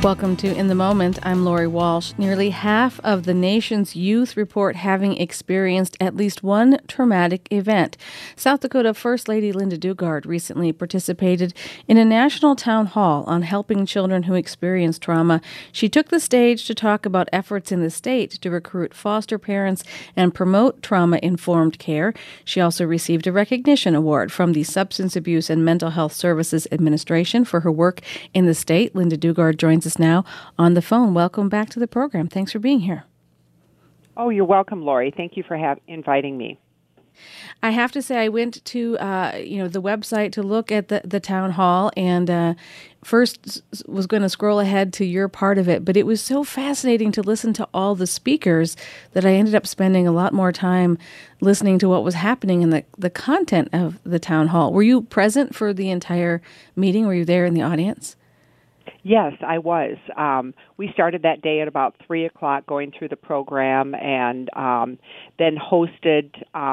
Welcome to In the Moment. I'm Lori Walsh. Nearly half of the nation's youth report having experienced at least one traumatic event. South Dakota First Lady Linda Dugard recently participated in a national town hall on helping children who experience trauma. She took the stage to talk about efforts in the state to recruit foster parents and promote trauma-informed care. She also received a recognition award from the Substance Abuse and Mental Health Services Administration for her work in the state. Linda Dugard joins us now on the phone. Welcome back to the program. Thanks for being here. Oh, you're welcome, Lori. Thank you for inviting me. I have to say, I went to the website to look at the town hall, and first was going to scroll ahead to your part of it, but it was so fascinating to listen to all the speakers that I ended up spending a lot more time listening to what was happening in the content of the town hall. Were you present for the entire meeting? Were you there in the audience? Yes, I was. We started that day at about 3 o'clock going through the program, and then hosted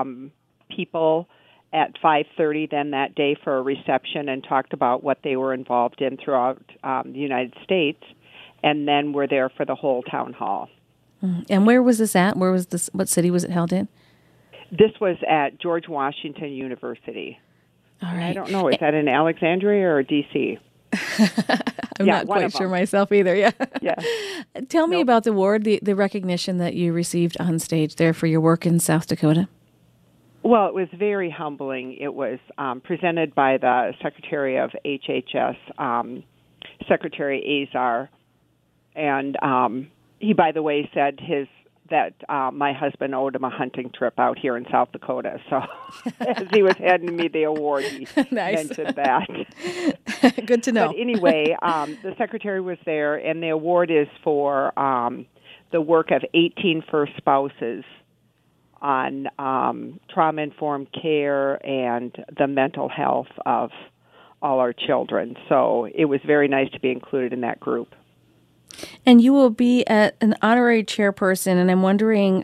people at 5:30 then that day for a reception and talked about what they were involved in throughout the United States, and then we're there for the whole town hall. And where was this at? Where was this? What city was it held in? This was at George Washington University. All right. I don't know, is that in Alexandria or D.C.? I'm not quite sure myself either. Yeah. Tell me about the award, the recognition that you received on stage there for your work in South Dakota. Well, it was very humbling. It was presented by the Secretary of HHS, Secretary Azar, and he, by the way, said that my husband owed him a hunting trip out here in South Dakota. So as he was handing me the award, he mentioned that. Good to know. But anyway, the secretary was there, and the award is for the work of 18 first spouses on trauma-informed care and the mental health of all our children. So it was very nice to be included in that group. And you will be an honorary chairperson, and I'm wondering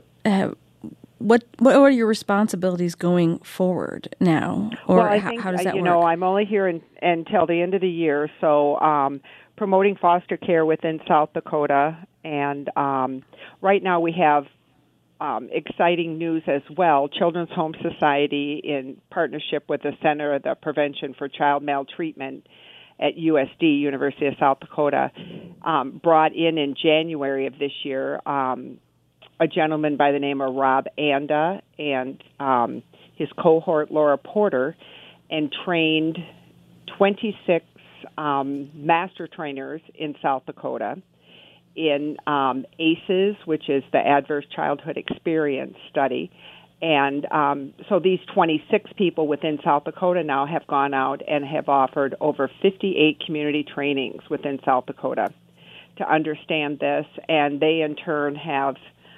what are your responsibilities going forward now, or well, I think, how does that work? I'm only here until the end of the year, so promoting foster care within South Dakota, and right now we have exciting news as well. Children's Home Society, in partnership with the Center of the Prevention for Child Maltreatment at USD, University of South Dakota, brought in January of this year a gentleman by the name of Rob Anda and his cohort, Laura Porter, and trained 26 master trainers in South Dakota in ACEs, which is the Adverse Childhood Experience Study. And so these 26 people within South Dakota now have gone out and have offered over 58 community trainings within South Dakota to understand this. And they, in turn, have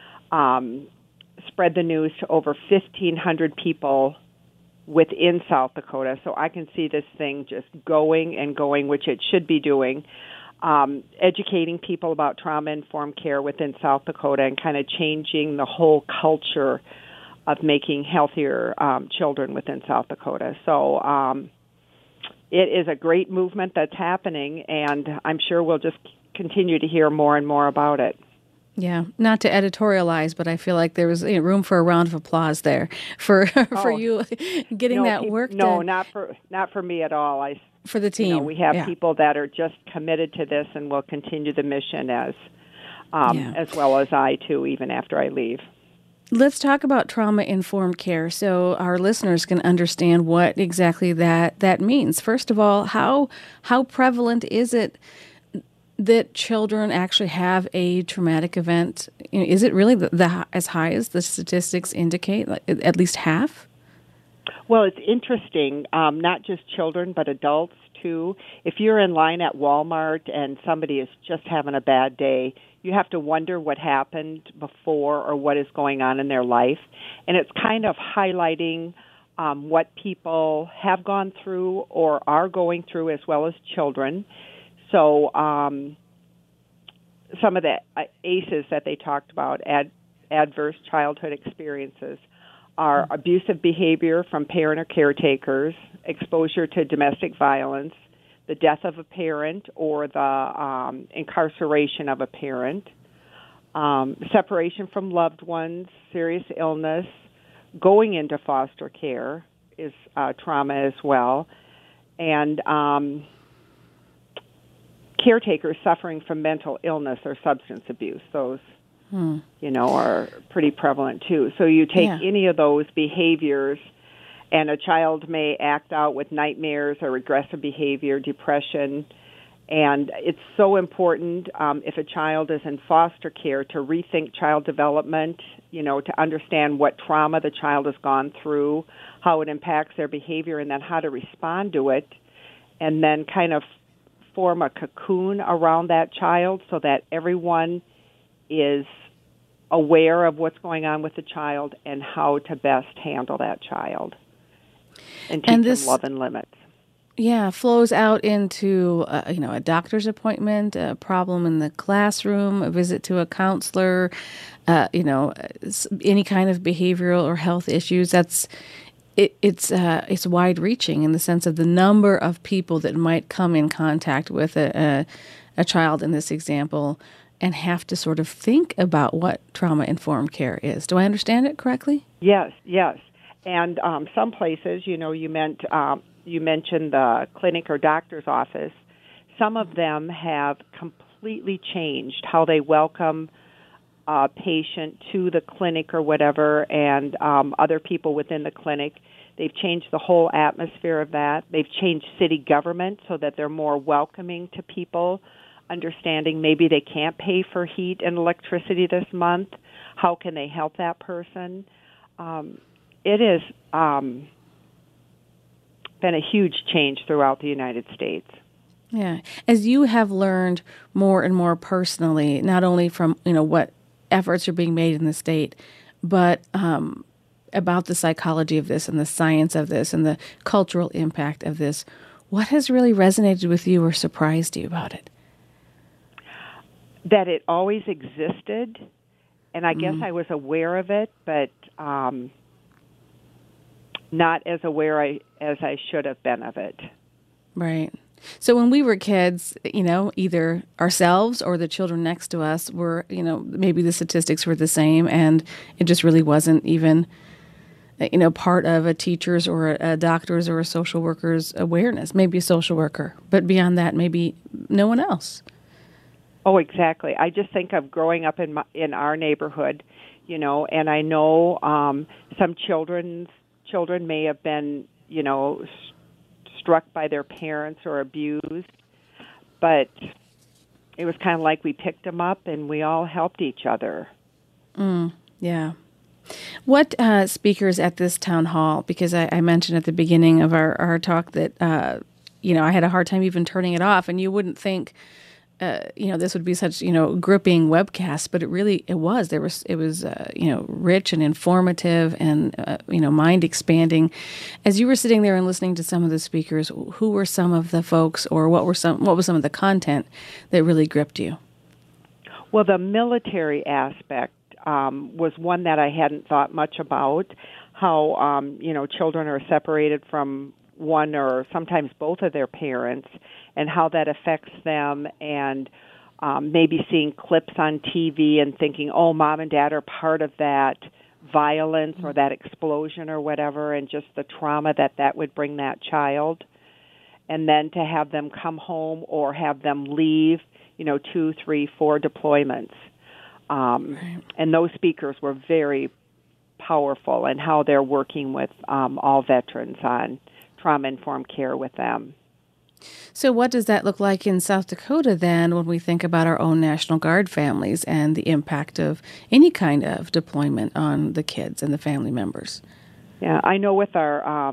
spread the news to over 1,500 people within South Dakota. So I can see this thing just going and going, which it should be doing, educating people about trauma-informed care within South Dakota and kind of changing the whole culture of making healthier children within South Dakota. So it is a great movement that's happening, and I'm sure we'll just continue to hear more and more about it. Yeah, not to editorialize, but I feel like there was room for a round of applause there for you getting that work done. No, not for me at all. For the team. We have people that are just committed to this and will continue the mission as well as I too, even after I leave. Let's talk about trauma-informed care so our listeners can understand what exactly that means. First of all, how prevalent is it that children actually have a traumatic event? Is it really as high as the statistics indicate, like at least half? Well, it's interesting, not just children, but adults too. If you're in line at Walmart and somebody is just having a bad day, you have to wonder what happened before or what is going on in their life. And it's kind of highlighting what people have gone through or are going through, as well as children. So some of the ACEs that they talked about, adverse childhood experiences, are abusive behavior from parent or caretakers, exposure to domestic violence, the death of a parent or the incarceration of a parent, separation from loved ones, serious illness, going into foster care is trauma as well, and caretakers suffering from mental illness or substance abuse. Those, are pretty prevalent too. So you take any of those behaviors, and a child may act out with nightmares or regressive behavior, depression. And it's so important if a child is in foster care to rethink child development, to understand what trauma the child has gone through, how it impacts their behavior, and then how to respond to it, and then kind of form a cocoon around that child so that everyone is aware of what's going on with the child and how to best handle that child and teach them love and limits. Yeah, flows out into, a doctor's appointment, a problem in the classroom, a visit to a counselor, any kind of behavioral or health issues. It's wide-reaching in the sense of the number of people that might come in contact with a child in this example and have to sort of think about what trauma-informed care is. Do I understand it correctly? Yes. And some places, you mentioned the clinic or doctor's office. Some of them have completely changed how they welcome a patient to the clinic or whatever, and other people within the clinic. They've changed the whole atmosphere of that. They've changed city government so that they're more welcoming to people, understanding maybe they can't pay for heat and electricity this month. How can they help that person? It is been a huge change throughout the United States. Yeah. As you have learned more and more personally, not only from, what efforts are being made in the state, but about the psychology of this and the science of this and the cultural impact of this, what has really resonated with you or surprised you about it? That it always existed, and I guess I was aware of it, but not as aware as I should have been of it. Right. So when we were kids, either ourselves or the children next to us were, maybe the statistics were the same, and it just really wasn't even, part of a teacher's or a doctor's or a social worker's awareness. Maybe a social worker, but beyond that, maybe no one else. Oh, exactly. I just think of growing up in our neighborhood, and I know some children may have been, struck by their parents or abused, but it was kind of like we picked them up and we all helped each other. Yeah. What speakers at this town hall, because I mentioned at the beginning of our talk that, I had a hard time even turning it off, and you wouldn't think, this would be such, gripping webcast, but it was. It was rich and informative and, mind expanding. As you were sitting there and listening to some of the speakers, who were some of the folks, or what was some of the content that really gripped you? Well, the military aspect was one that I hadn't thought much about. How children are separated from one or sometimes both of their parents, and how that affects them, and maybe seeing clips on TV and thinking, oh, mom and dad are part of that violence or that explosion or whatever, and just the trauma that would bring that child. And then to have them come home or have them leave, 2, 3, 4 deployments. And those speakers were very powerful, and how they're working with all veterans on trauma-informed care with them. So what does that look like in South Dakota then when we think about our own National Guard families and the impact of any kind of deployment on the kids and the family members? Yeah, I know with our,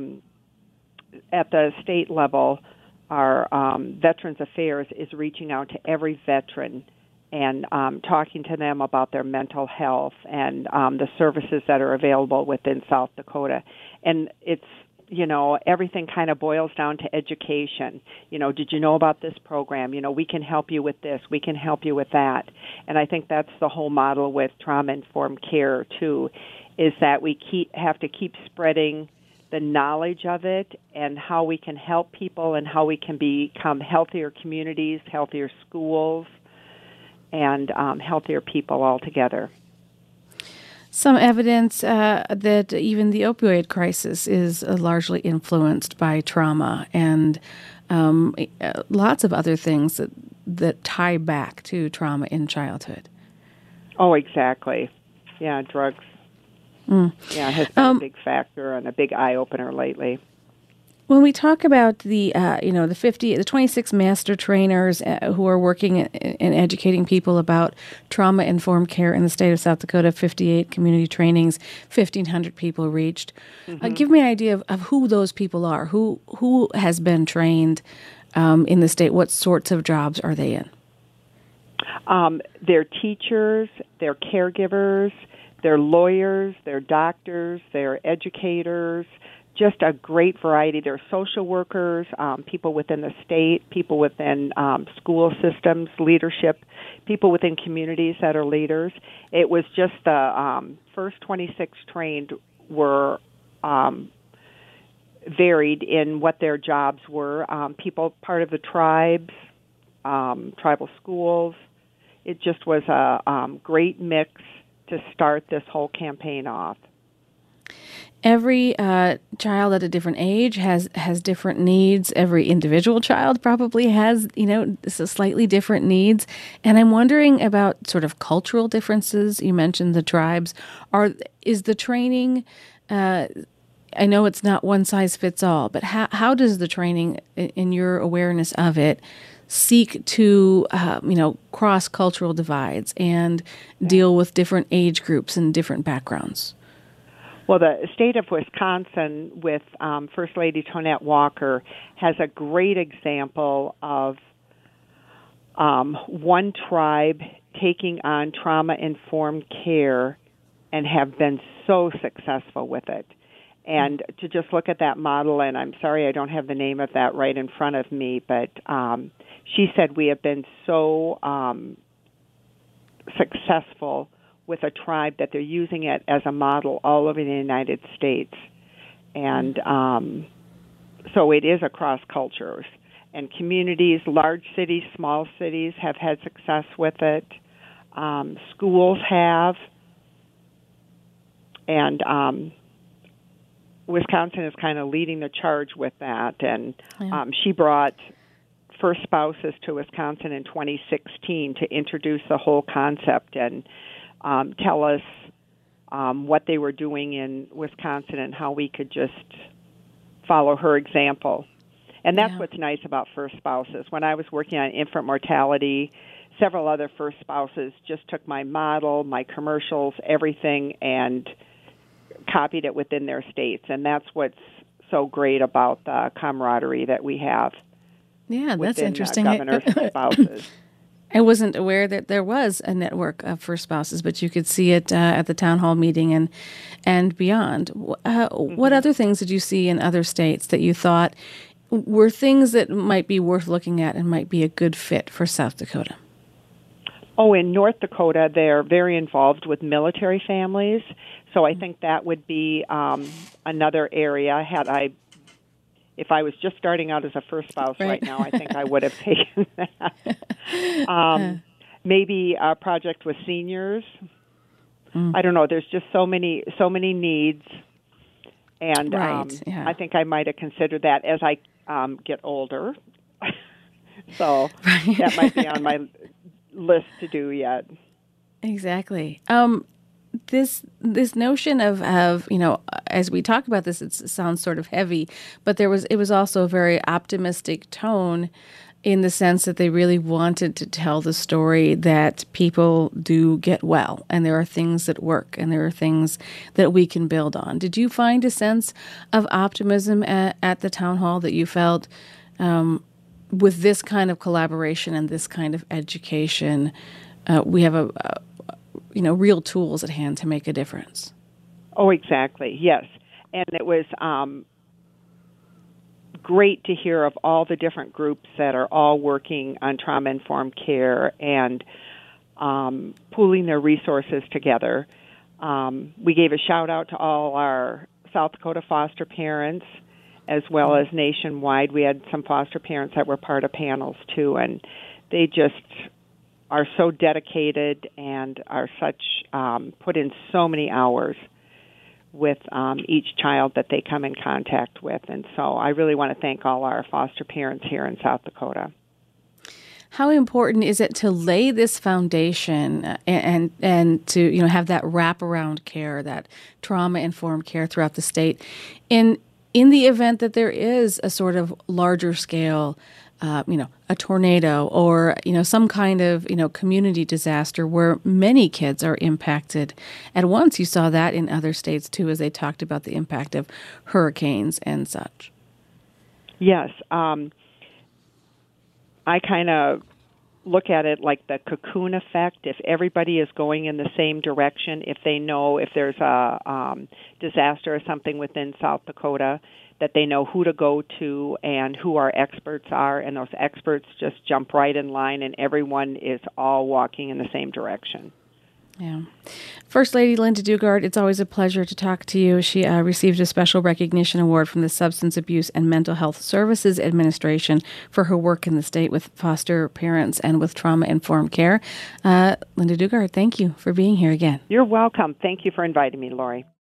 at the state level, our Veterans Affairs is reaching out to every veteran and talking to them about their mental health and the services that are available within South Dakota. And it's, everything kind of boils down to education. Did you know about this program? We can help you with this. We can help you with that. And I think that's the whole model with trauma-informed care, too, is that we have to keep spreading the knowledge of it, and how we can help people and how we can become healthier communities, healthier schools, and healthier people altogether. Some evidence that even the opioid crisis is largely influenced by trauma, and lots of other things that tie back to trauma in childhood. Oh, exactly. Yeah, drugs. Yeah, has been a big factor and a big eye-opener lately. When we talk about the 26 master trainers who are working and educating people about trauma-informed care in the state of South Dakota, 58 community trainings, 1,500 people reached. Give me an idea of who those people are. Who has been trained in the state? What sorts of jobs are they in? They're teachers, they're caregivers, they're lawyers, they're doctors, they're educators. Just a great variety. There are social workers, people within the state, people within school systems, leadership, people within communities that are leaders. It was just the first 26 trained were varied in what their jobs were. People part of the tribes, tribal schools. It just was a great mix to start this whole campaign off. Every child at a different age has different needs. Every individual child probably has, slightly different needs. And I'm wondering about sort of cultural differences. You mentioned the tribes. Is the training, I know it's not one size fits all, but how does the training, in your awareness of it, seek to, cross cultural divides and deal with different age groups and different backgrounds? Well, the state of Wisconsin, with First Lady Tonette Walker, has a great example of one tribe taking on trauma-informed care and have been so successful with it. And to just look at that model, and I'm sorry I don't have the name of that right in front of me, but she said we have been so successful with a tribe that they're using it as a model all over the United States. And so it is across cultures. And communities, large cities, small cities have had success with it. Schools have. And Wisconsin is kind of leading the charge with that. And she brought First Spouses to Wisconsin in 2016 to introduce the whole concept and tell us what they were doing in Wisconsin and how we could just follow her example. And that's what's nice about First Spouses. When I was working on infant mortality, several other First Spouses just took my model, my commercials, everything, and copied it within their states. And that's what's so great about the camaraderie that we have. Yeah, that's interesting. Governors and spouses. I wasn't aware that there was a network of First Spouses, but you could see it at the town hall meeting and beyond. What other things did you see in other states that you thought were things that might be worth looking at and might be a good fit for South Dakota? Oh, in North Dakota, they're very involved with military families, so I think that would be another area. If I was just starting out as a first spouse right now, I think I would have taken that. Maybe a project with seniors. I don't know. There's just so many needs, and I think I might have considered that as I get older. So that might be on my list to do yet. Exactly. This notion of as we talk about this, it sounds sort of heavy, but it was also a very optimistic tone in the sense that they really wanted to tell the story that people do get well, and there are things that work, and there are things that we can build on. Did you find a sense of optimism at the town hall that you felt with this kind of collaboration and this kind of education, we have real tools at hand to make a difference? Oh, exactly. Yes. And it was great to hear of all the different groups that are all working on trauma-informed care and pooling their resources together. We gave a shout-out to all our South Dakota foster parents as well as nationwide. We had some foster parents that were part of panels too, and they just are so dedicated and are such put in so many hours with each child that they come in contact with. And so I really want to thank all our foster parents here in South Dakota. How important is it to lay this foundation and to have that wraparound care, that trauma-informed care throughout the state, in the event that there is a sort of larger scale, a tornado or some kind of community disaster where many kids are impacted at once? You saw that in other states too, as they talked about the impact of hurricanes and such. Yes. I kind of look at it like the cocoon effect. If everybody is going in the same direction, if they know if there's a disaster or something within South Dakota, that they know who to go to and who our experts are, and those experts just jump right in line and everyone is all walking in the same direction. Yeah. First Lady Linda Dugard, it's always a pleasure to talk to you. She received a special recognition award from the Substance Abuse and Mental Health Services Administration for her work in the state with foster parents and with trauma-informed care. Linda Dugard, thank you for being here again. You're welcome. Thank you for inviting me, Lori.